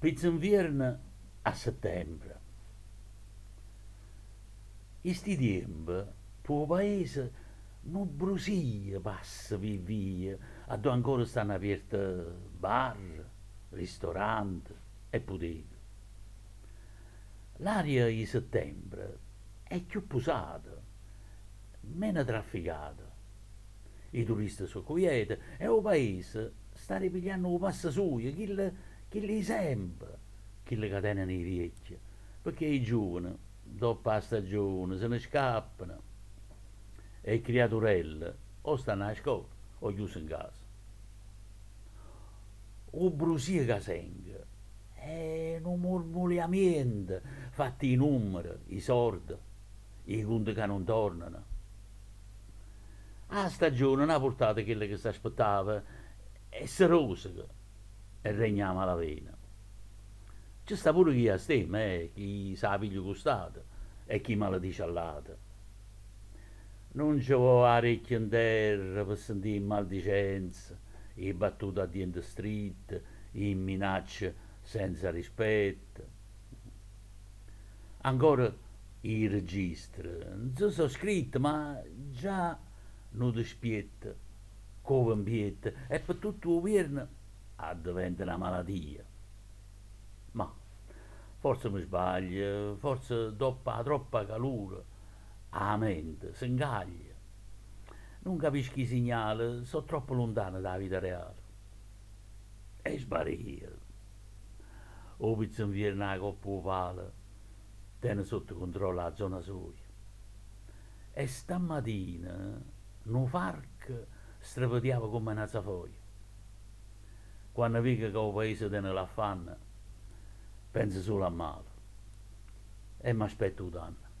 Pizzinviern a settembre. In sti tempi, tuo paese non brusia passa via, a dove ancora stanno aperti bar, ristoranti e bottega. L'aria di settembre è più posata, meno trafficata. I turisti sono quieti e il paese sta ripigliando un passo suo, chi li sempre, chi le catene nei vecchi, perché i giovani, dopo la stagione, se ne scappano e le creaturelle o stanno a scuola o chiuse in casa. O brusia che sente è un mormogliamento fatti i numeri, i sordi, i conti che non tornano. La stagione non ha portato quello che si aspettava e si rosica e regna la vena. Ci sta pure chi a stemma, chi sa piglio costato e chi maledice all'ata. Non ci vuole orecchie in terra per sentire maldicenza, i battute a diente street, i minacce senza rispetto. Ancora i registri, non so sono scritti, ma già non ti spietta, come impietta, e per tutto il vierno diventa una malattia. Ma forse mi sbaglio, forse dopo la troppa calore, la mente si ingaglia. Non capisco i segnali, sono troppo lontano dalla vita reale. E sbaria. O pizza in una coppa ovale, tiene sotto controllo la zona sua. E stamattina, un farc strepitava come una zafoia. Quando vede che il paese tiene l'affanno, pensa solo a male. E mi aspetto un danno.